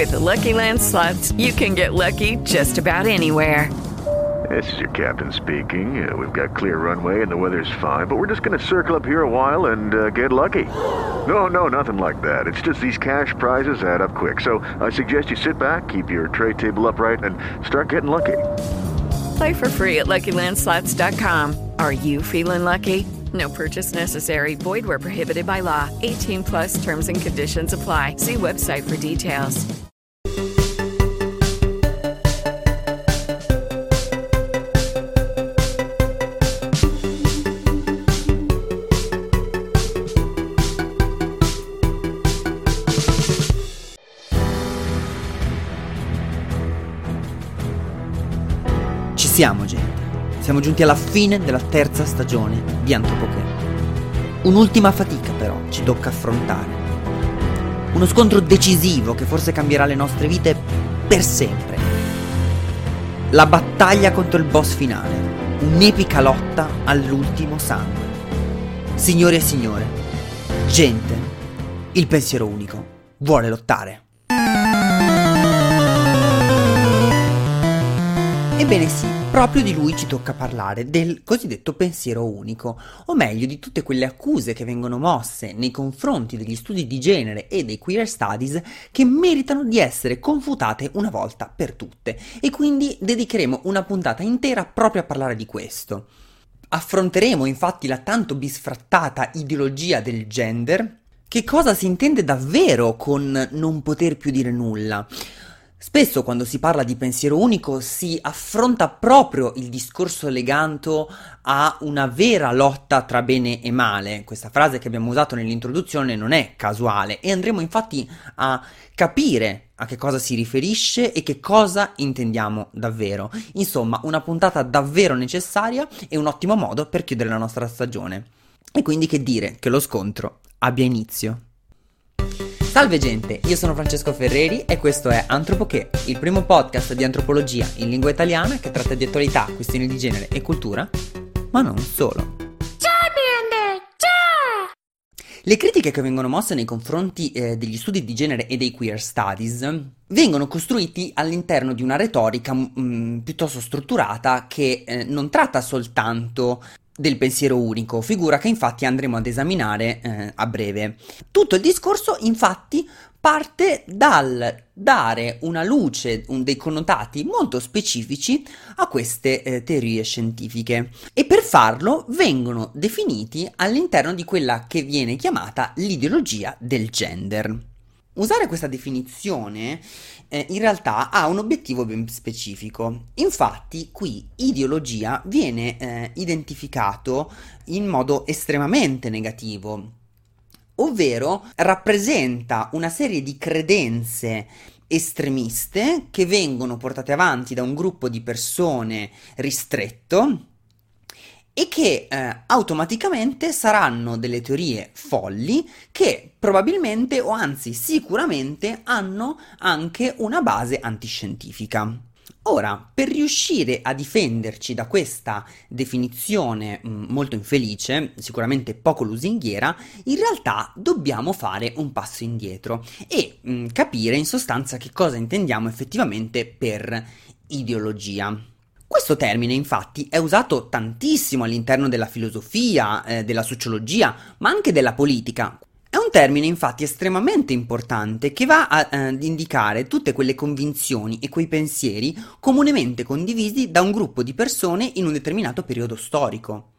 With the Lucky Land Slots, you can get lucky just about anywhere. This is your captain speaking. We've got clear runway and the weather's fine, but we're just going to circle up here a while and get lucky. No, nothing like that. It's just these cash prizes add up quick. So I suggest you sit back, keep your tray table upright, and start getting lucky. Play for free at LuckyLandSlots.com. Are you feeling lucky? No purchase necessary. Void where prohibited by law. 18 plus terms and conditions apply. See website for details. Ci siamo, gente. Siamo giunti alla fine della terza stagione di Antropoché. Un'ultima fatica però ci tocca affrontare. Uno scontro decisivo che forse cambierà le nostre vite per sempre. La battaglia contro il boss finale. Un'epica lotta all'ultimo sangue. Signori e signore, gente, il pensiero unico vuole lottare. Ebbene sì, proprio di lui ci tocca parlare, del cosiddetto pensiero unico, o meglio di tutte quelle accuse che vengono mosse nei confronti degli studi di genere e dei queer studies che meritano di essere confutate una volta per tutte, e quindi dedicheremo una puntata intera proprio a parlare di questo. Affronteremo infatti la tanto bisfrattata ideologia del gender, che cosa si intende davvero con non poter più dire nulla. Spesso quando si parla di pensiero unico si affronta proprio il discorso legato a una vera lotta tra bene e male. Questa frase che abbiamo usato nell'introduzione non è casuale e andremo infatti a capire a che cosa si riferisce e che cosa intendiamo davvero. Insomma, una puntata davvero necessaria e un ottimo modo per chiudere la nostra stagione. E quindi che dire che lo scontro abbia inizio. Salve gente, io sono Francesco Ferreri e questo è Antropoché, il primo podcast di antropologia in lingua italiana che tratta di attualità, questioni di genere e cultura, ma non solo. Le critiche che vengono mosse nei confronti degli studi di genere e dei queer studies vengono costruiti all'interno di una retorica piuttosto strutturata che non tratta soltanto del pensiero unico, figura che infatti andremo ad esaminare a breve. Tutto il discorso infatti parte dal dare una luce, dei connotati molto specifici a queste teorie scientifiche, e per farlo vengono definiti all'interno di quella che viene chiamata l'ideologia del gender. Usare questa definizione in realtà ha un obiettivo ben specifico. Infatti qui ideologia viene identificato in modo estremamente negativo, ovvero rappresenta una serie di credenze estremiste che vengono portate avanti da un gruppo di persone ristretto e che automaticamente saranno delle teorie folli che probabilmente o anzi sicuramente hanno anche una base antiscientifica. Ora, per riuscire a difenderci da questa definizione molto infelice, sicuramente poco lusinghiera, in realtà dobbiamo fare un passo indietro e capire in sostanza che cosa intendiamo effettivamente per ideologia. Questo termine infatti è usato tantissimo all'interno della filosofia, della sociologia, ma anche della politica. È un termine infatti estremamente importante che va ad indicare tutte quelle convinzioni e quei pensieri comunemente condivisi da un gruppo di persone in un determinato periodo storico.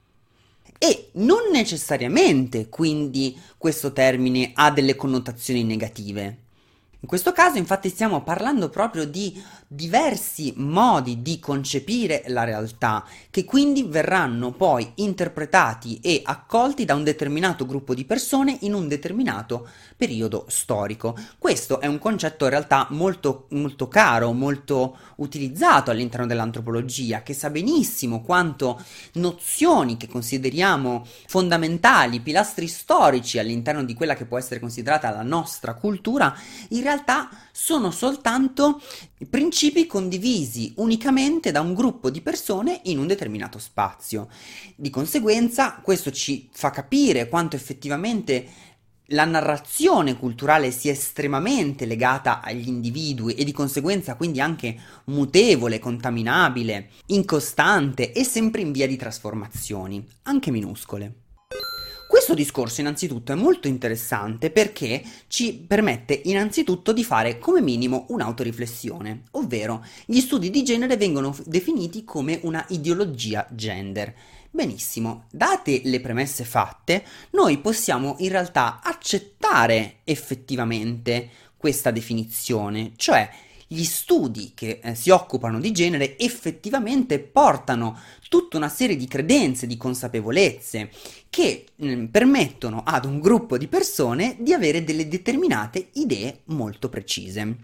E non necessariamente quindi questo termine ha delle connotazioni negative. In questo caso infatti stiamo parlando proprio di diversi modi di concepire la realtà, che quindi verranno poi interpretati e accolti da un determinato gruppo di persone in un determinato periodo storico. Questo è un concetto in realtà molto, molto caro, molto utilizzato all'interno dell'antropologia, che sa benissimo quanto nozioni che consideriamo fondamentali, pilastri storici all'interno di quella che può essere considerata la nostra cultura, in realtà sono soltanto principi condivisi unicamente da un gruppo di persone in un determinato spazio. Di conseguenza, questo ci fa capire quanto effettivamente la narrazione culturale sia estremamente legata agli individui e di conseguenza quindi anche mutevole, contaminabile, incostante e sempre in via di trasformazioni, anche minuscole. Questo discorso innanzitutto è molto interessante perché ci permette innanzitutto di fare come minimo un'autoriflessione, ovvero gli studi di genere vengono definiti come una ideologia gender. Benissimo, date le premesse fatte, noi possiamo in realtà accettare effettivamente questa definizione, cioè gli studi che si occupano di genere effettivamente portano tutta una serie di credenze, di consapevolezze che permettono ad un gruppo di persone di avere delle determinate idee molto precise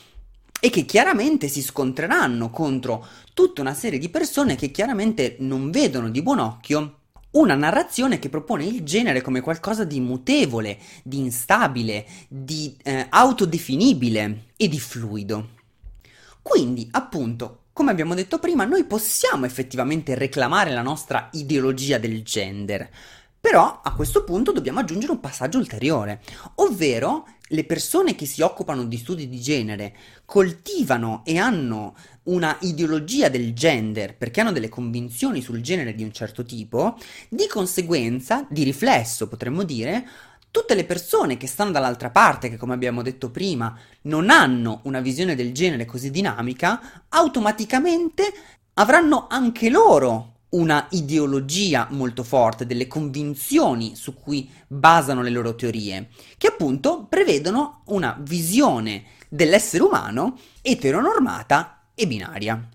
e che chiaramente si scontreranno contro tutta una serie di persone che chiaramente non vedono di buon occhio una narrazione che propone il genere come qualcosa di mutevole, di instabile, di autodefinibile e di fluido. Quindi, appunto, come abbiamo detto prima, noi possiamo effettivamente reclamare la nostra ideologia del gender, però a questo punto dobbiamo aggiungere un passaggio ulteriore, ovvero le persone che si occupano di studi di genere coltivano e hanno una ideologia del gender perché hanno delle convinzioni sul genere di un certo tipo, di conseguenza, di riflesso potremmo dire, tutte le persone che stanno dall'altra parte, che come abbiamo detto prima, non hanno una visione del genere così dinamica, automaticamente avranno anche loro una ideologia molto forte, delle convinzioni su cui basano le loro teorie, che appunto prevedono una visione dell'essere umano eteronormata e binaria.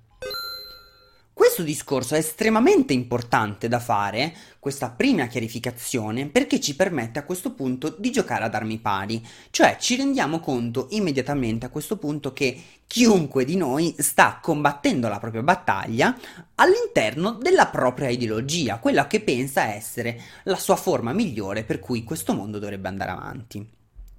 Questo discorso è estremamente importante da fare, questa prima chiarificazione, perché ci permette a questo punto di giocare ad armi pari, cioè ci rendiamo conto immediatamente a questo punto che chiunque di noi sta combattendo la propria battaglia all'interno della propria ideologia, quella che pensa essere la sua forma migliore per cui questo mondo dovrebbe andare avanti.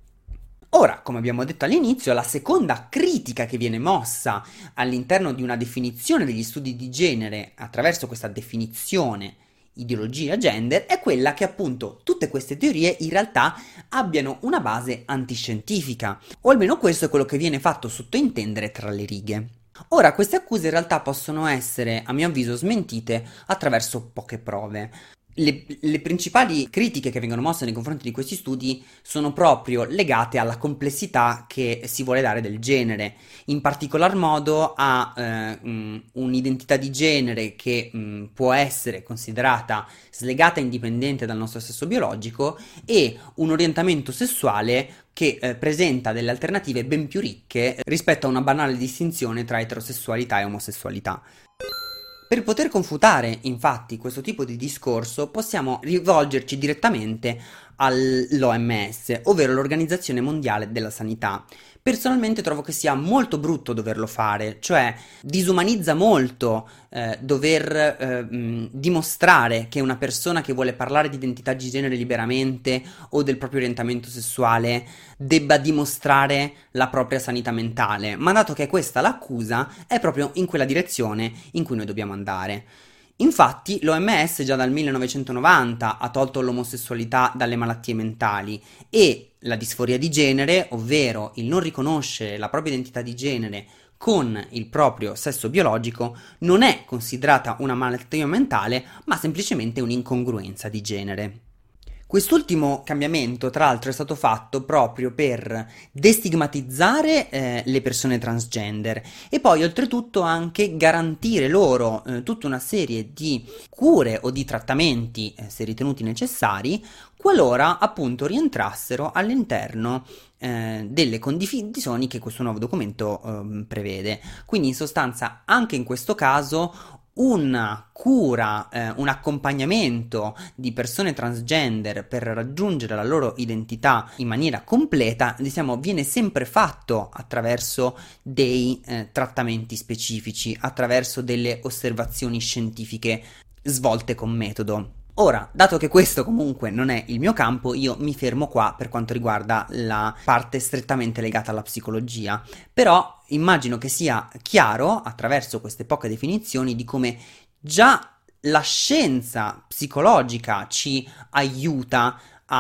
Ora, come abbiamo detto all'inizio, la seconda critica che viene mossa all'interno di una definizione degli studi di genere attraverso questa definizione ideologia gender è quella che appunto tutte queste teorie in realtà abbiano una base antiscientifica, o almeno questo è quello che viene fatto sottointendere tra le righe. Ora, queste accuse in realtà possono essere, a mio avviso, smentite attraverso poche prove. Le principali critiche che vengono mosse nei confronti di questi studi sono proprio legate alla complessità che si vuole dare del genere, in particolar modo a un'identità di genere che può essere considerata slegata e indipendente dal nostro sesso biologico e un orientamento sessuale che presenta delle alternative ben più ricche rispetto a una banale distinzione tra eterosessualità e omosessualità. Per poter confutare, infatti, questo tipo di discorso possiamo rivolgerci direttamente all'OMS, ovvero l'Organizzazione Mondiale della Sanità. Personalmente trovo che sia molto brutto doverlo fare, cioè disumanizza molto dover dimostrare che una persona che vuole parlare di identità di genere liberamente o del proprio orientamento sessuale debba dimostrare la propria sanità mentale, ma dato che è questa l'accusa, è proprio in quella direzione in cui noi dobbiamo andare. Infatti l'OMS già dal 1990 ha tolto l'omosessualità dalle malattie mentali e la disforia di genere, ovvero il non riconoscere la propria identità di genere con il proprio sesso biologico, non è considerata una malattia mentale, ma semplicemente un'incongruenza di genere. Quest'ultimo cambiamento, tra l'altro, è stato fatto proprio per destigmatizzare le persone transgender e poi oltretutto anche garantire loro tutta una serie di cure o di trattamenti, se ritenuti necessari, qualora appunto rientrassero all'interno delle condizioni che questo nuovo documento prevede. Quindi in sostanza anche in questo caso una cura, un accompagnamento di persone transgender per raggiungere la loro identità in maniera completa, diciamo, viene sempre fatto attraverso dei trattamenti specifici, attraverso delle osservazioni scientifiche svolte con metodo. Ora, dato che questo comunque non è il mio campo, io mi fermo qua per quanto riguarda la parte strettamente legata alla psicologia, però immagino che sia chiaro, attraverso queste poche definizioni, di come già la scienza psicologica ci aiuta a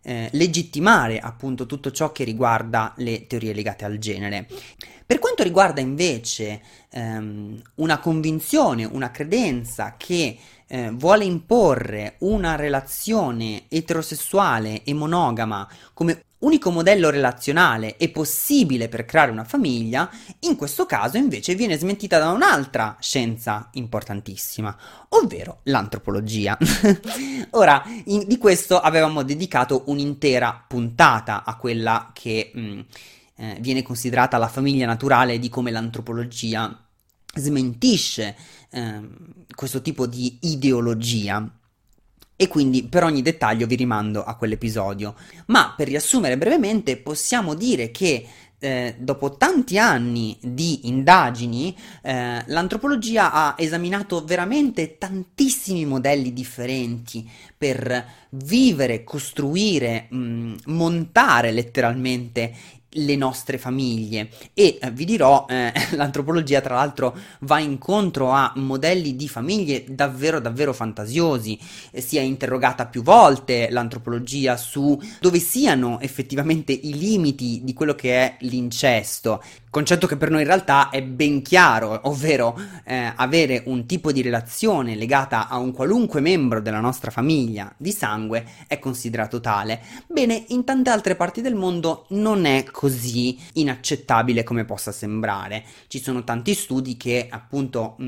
legittimare appunto tutto ciò che riguarda le teorie legate al genere. Per quanto riguarda invece una convinzione, una credenza che vuole imporre una relazione eterosessuale e monogama come unico modello relazionale e possibile per creare una famiglia, in questo caso invece viene smentita da un'altra scienza importantissima, ovvero l'antropologia. Ora, di questo avevamo dedicato un'intera puntata a quella che viene considerata la famiglia naturale, di come l'antropologia smentisce questo tipo di ideologia. E quindi per ogni dettaglio vi rimando a quell'episodio. Ma per riassumere brevemente possiamo dire che dopo tanti anni di indagini l'antropologia ha esaminato veramente tantissimi modelli differenti per vivere, costruire, montare letteralmente le nostre famiglie. E vi dirò, l'antropologia tra l'altro va incontro a modelli di famiglie davvero davvero fantasiosi. Si è interrogata più volte l'antropologia su dove siano effettivamente i limiti di quello che è l'incesto, concetto che per noi in realtà è ben chiaro, ovvero avere un tipo di relazione legata a un qualunque membro della nostra famiglia di sangue è considerato tale. Bene, in tante altre parti del mondo non è così inaccettabile come possa sembrare. Ci sono tanti studi che appunto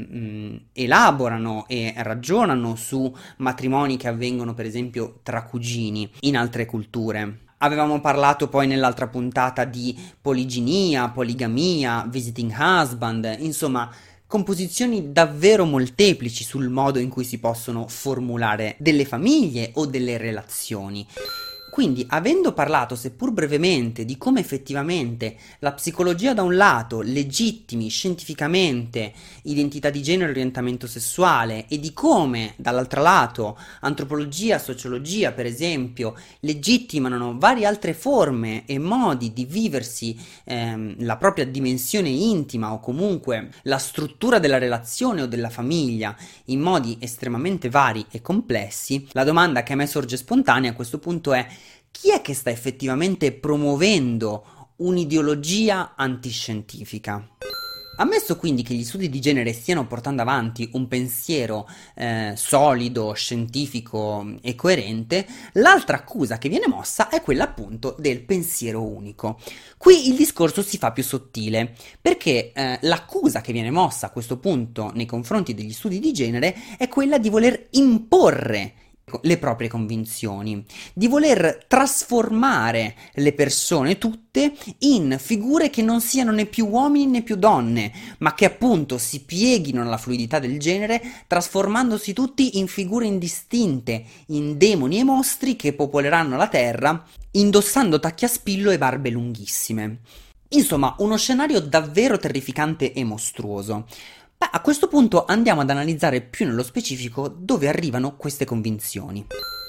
elaborano e ragionano su matrimoni che avvengono per esempio tra cugini in altre culture. Avevamo parlato poi nell'altra puntata di poliginia, poligamia, visiting husband, insomma composizioni davvero molteplici sul modo in cui si possono formulare delle famiglie o delle relazioni. Quindi, avendo parlato, seppur brevemente, di come effettivamente la psicologia da un lato legittimi scientificamente identità di genere e orientamento sessuale, e di come dall'altro lato antropologia, sociologia per esempio legittimano varie altre forme e modi di viversi la propria dimensione intima o comunque la struttura della relazione o della famiglia in modi estremamente vari e complessi, la domanda che a me sorge spontanea a questo punto è: chi è che sta effettivamente promuovendo un'ideologia antiscientifica? Ammesso quindi che gli studi di genere stiano portando avanti un pensiero solido, scientifico e coerente, l'altra accusa che viene mossa è quella appunto del pensiero unico. Qui il discorso si fa più sottile, perché l'accusa che viene mossa a questo punto nei confronti degli studi di genere è quella di voler imporre le proprie convinzioni, di voler trasformare le persone tutte in figure che non siano né più uomini né più donne, ma che appunto si pieghino alla fluidità del genere, trasformandosi tutti in figure indistinte, in demoni e mostri che popoleranno la terra, indossando tacchi a spillo e barbe lunghissime. Insomma, uno scenario davvero terrificante e mostruoso. Beh, a questo punto andiamo ad analizzare più nello specifico dove arrivano queste convinzioni.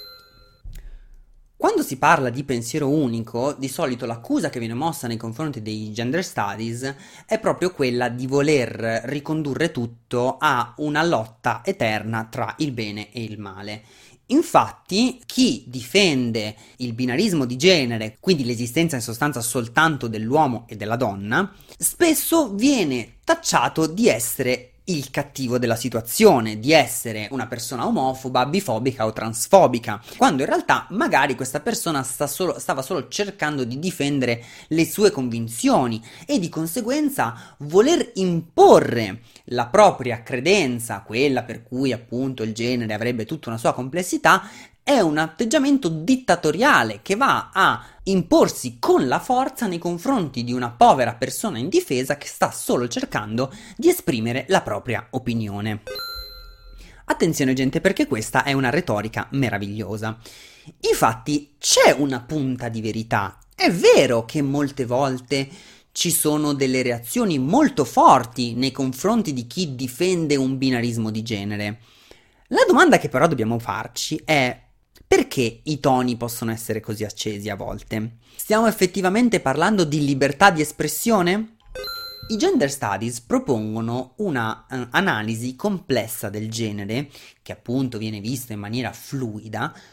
Quando si parla di pensiero unico, di solito l'accusa che viene mossa nei confronti dei gender studies è proprio quella di voler ricondurre tutto a una lotta eterna tra il bene e il male. Infatti, chi difende il binarismo di genere, quindi l'esistenza in sostanza soltanto dell'uomo e della donna, spesso viene tacciato di essere il cattivo della situazione, di essere una persona omofoba, bifobica o transfobica, quando in realtà magari questa persona stava solo cercando di difendere le sue convinzioni e di conseguenza voler imporre la propria credenza, quella per cui appunto il genere avrebbe tutta una sua complessità, è un atteggiamento dittatoriale che va a imporsi con la forza nei confronti di una povera persona indifesa che sta solo cercando di esprimere la propria opinione. Attenzione gente, perché questa è una retorica meravigliosa. Infatti c'è una punta di verità. È vero che molte volte ci sono delle reazioni molto forti nei confronti di chi difende un binarismo di genere. La domanda che però dobbiamo farci è: perché i toni possono essere così accesi a volte? Stiamo effettivamente parlando di libertà di espressione? I gender studies propongono una analisi complessa del genere, che appunto viene vista in maniera fluida,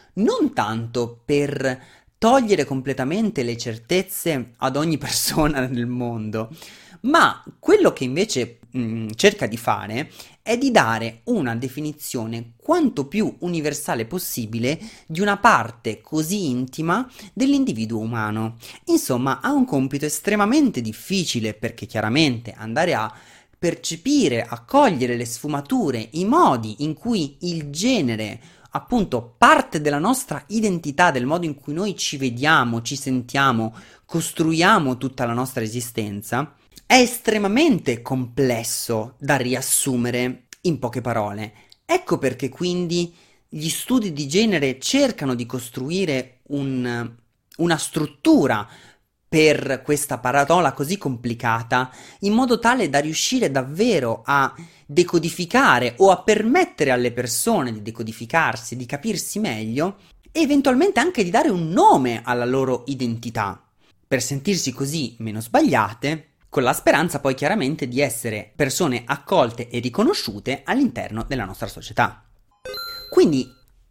non tanto per togliere completamente le certezze ad ogni persona nel mondo, ma quello che invece cerca di fare è di dare una definizione quanto più universale possibile di una parte così intima dell'individuo umano. Insomma, ha un compito estremamente difficile, perché chiaramente andare a percepire, a cogliere le sfumature, i modi in cui il genere, appunto, parte della nostra identità, del modo in cui noi ci vediamo, ci sentiamo, costruiamo tutta la nostra esistenza, è estremamente complesso da riassumere in poche parole. Ecco perché quindi gli studi di genere cercano di costruire una struttura per questa parola così complicata, in modo tale da riuscire davvero a decodificare o a permettere alle persone di decodificarsi, di capirsi meglio e eventualmente anche di dare un nome alla loro identità, per sentirsi così meno sbagliate, con la speranza poi chiaramente di essere persone accolte e riconosciute all'interno della nostra società. Quindi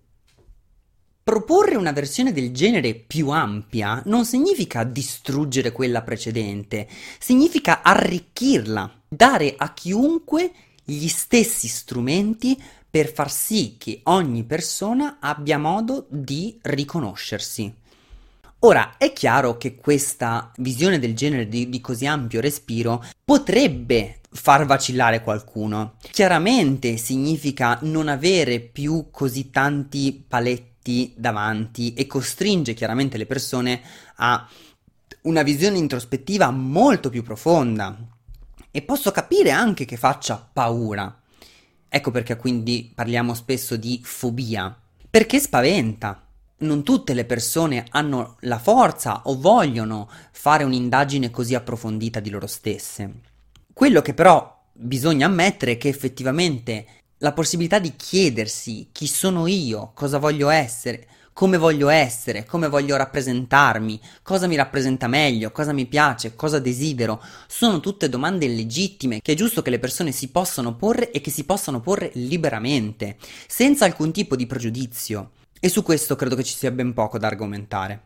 proporre una versione del genere più ampia non significa distruggere quella precedente, significa arricchirla, dare a chiunque gli stessi strumenti per far sì che ogni persona abbia modo di riconoscersi. Ora, è chiaro che questa visione del genere di così ampio respiro potrebbe far vacillare qualcuno. Chiaramente significa non avere più così tanti paletti davanti e costringe chiaramente le persone a una visione introspettiva molto più profonda. E posso capire anche che faccia paura. Ecco perché quindi parliamo spesso di fobia, perché spaventa. Non tutte le persone hanno la forza o vogliono fare un'indagine così approfondita di loro stesse. Quello che però bisogna ammettere è che effettivamente la possibilità di chiedersi chi sono io, cosa voglio essere, come voglio rappresentarmi, cosa mi rappresenta meglio, cosa mi piace, cosa desidero, sono tutte domande legittime che è giusto che le persone si possano porre e che si possano porre liberamente, senza alcun tipo di pregiudizio. E su questo credo che ci sia ben poco da argomentare.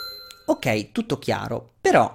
Ok, tutto chiaro, però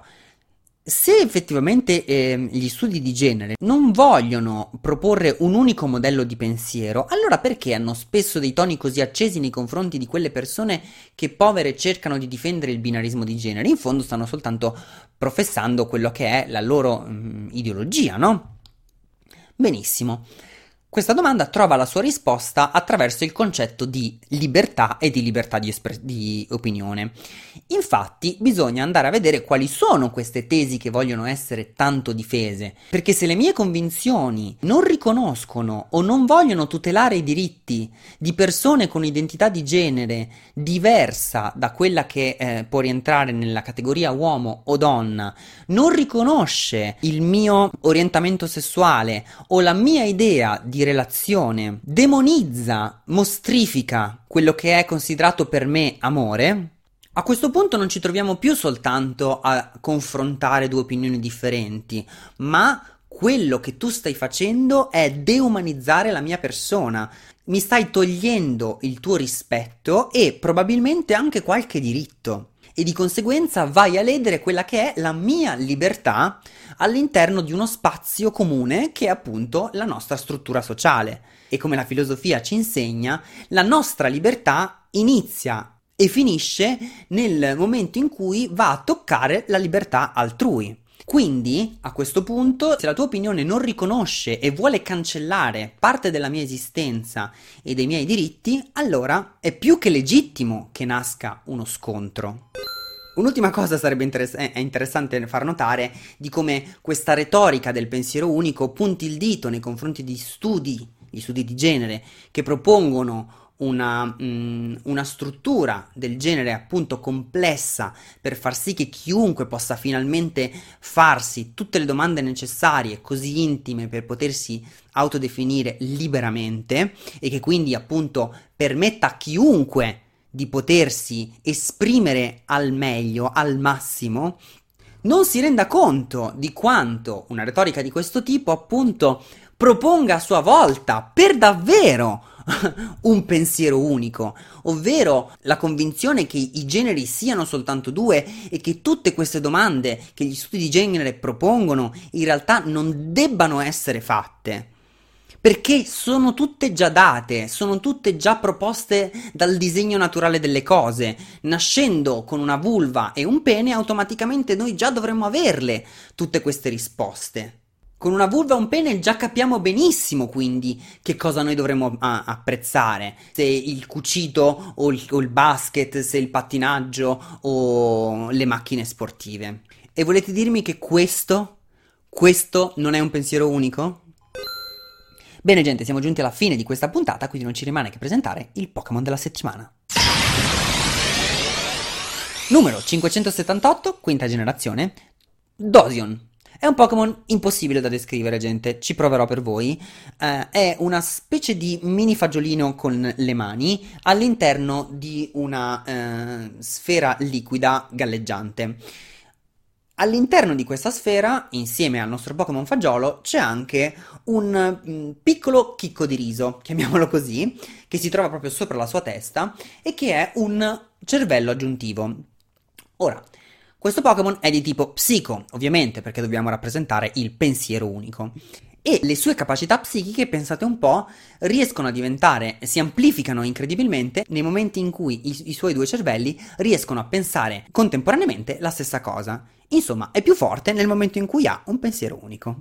se effettivamente gli studi di genere non vogliono proporre un unico modello di pensiero, allora perché hanno spesso dei toni così accesi nei confronti di quelle persone che povere cercano di difendere il binarismo di genere? In fondo stanno soltanto professando quello che è la loro ideologia, no? Benissimo. Questa domanda trova la sua risposta attraverso il concetto di libertà e di libertà di opinione. Infatti, bisogna andare a vedere quali sono queste tesi che vogliono essere tanto difese, perché se le mie convinzioni non riconoscono o non vogliono tutelare i diritti di persone con identità di genere diversa da quella che può rientrare nella categoria uomo o donna, non riconosce il mio orientamento sessuale o la mia idea di relazione, demonizza, mostrifica quello che è considerato per me amore, a questo punto non ci troviamo più soltanto a confrontare due opinioni differenti, ma quello che tu stai facendo è deumanizzare la mia persona. Mi stai togliendo il tuo rispetto e probabilmente anche qualche diritto. E di conseguenza vai a ledere quella che è la mia libertà all'interno di uno spazio comune che è appunto la nostra struttura sociale. E come la filosofia ci insegna, la nostra libertà inizia e finisce nel momento in cui va a toccare la libertà altrui. Quindi, a questo punto, se la tua opinione non riconosce e vuole cancellare parte della mia esistenza e dei miei diritti, allora è più che legittimo che nasca uno scontro. Un'ultima cosa sarebbe interessante far notare di come questa retorica del pensiero unico punti il dito nei confronti di gli studi di genere che propongono una struttura del genere appunto complessa per far sì che chiunque possa finalmente farsi tutte le domande necessarie così intime per potersi autodefinire liberamente e che quindi appunto permetta a chiunque di potersi esprimere al meglio, al massimo, non si renda conto di quanto una retorica di questo tipo appunto proponga a sua volta per davvero un pensiero unico, ovvero la convinzione che i generi siano soltanto due e che tutte queste domande che gli studi di genere propongono in realtà non debbano essere fatte. Perché sono tutte già date, sono tutte già proposte dal disegno naturale delle cose. Nascendo con una vulva e un pene, automaticamente noi già dovremmo averle tutte queste risposte. Con una vulva e un pene già capiamo benissimo quindi che cosa noi dovremmo apprezzare. Se il cucito o il basket, se il pattinaggio o le macchine sportive. E volete dirmi che questo non è un pensiero unico? Bene gente, siamo giunti alla fine di questa puntata, quindi non ci rimane che presentare il Pokémon della settimana. Numero 578, quinta generazione, Dosion. È un Pokémon impossibile da descrivere, gente, ci proverò per voi. È una specie di mini fagiolino con le mani all'interno di una sfera liquida galleggiante. All'interno di questa sfera, insieme al nostro Pokémon fagiolo, c'è anche un piccolo chicco di riso, chiamiamolo così, che si trova proprio sopra la sua testa e che è un cervello aggiuntivo. Ora, questo Pokémon è di tipo psico, ovviamente, perché dobbiamo rappresentare il pensiero unico. E le sue capacità psichiche, pensate un po', riescono a diventare, si amplificano incredibilmente nei momenti in cui i suoi due cervelli riescono a pensare contemporaneamente la stessa cosa. Insomma, è più forte nel momento in cui ha un pensiero unico.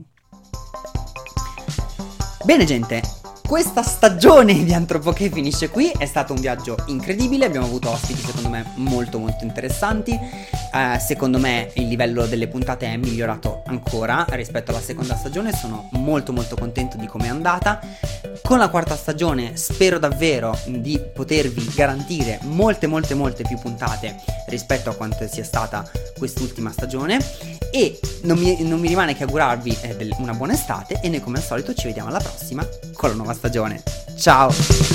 Bene gente, questa stagione di Antropoché finisce qui, è stato un viaggio incredibile, abbiamo avuto ospiti secondo me molto interessanti, secondo me il livello delle puntate è migliorato ancora rispetto alla seconda stagione, sono molto contento di come è andata. Con la quarta stagione spero davvero di potervi garantire molte più puntate rispetto a quanto sia stata quest'ultima stagione e non mi rimane che augurarvi una buona estate e noi come al solito ci vediamo alla prossima con la nuova stagione. Ciao!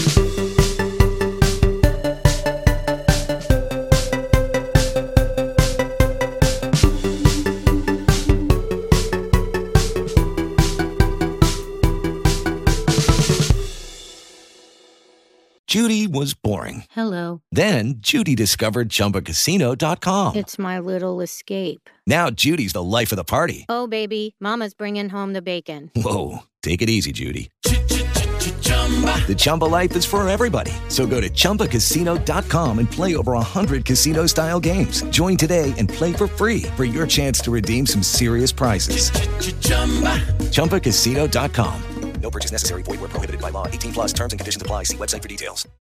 Judy was boring. Hello. Then Judy discovered ChumbaCasino.com. It's my little escape. Now Judy's the life of the party. Oh, baby, mama's bringing home the bacon. Whoa, take it easy, Judy. The Chumba life is for everybody. So go to ChumbaCasino.com and play over 100 casino-style games. Join today and play for free for your chance to redeem some serious prizes. ChumbaCasino.com. No purchase necessary. Void where prohibited by law. 18+ terms and conditions apply. See website for details.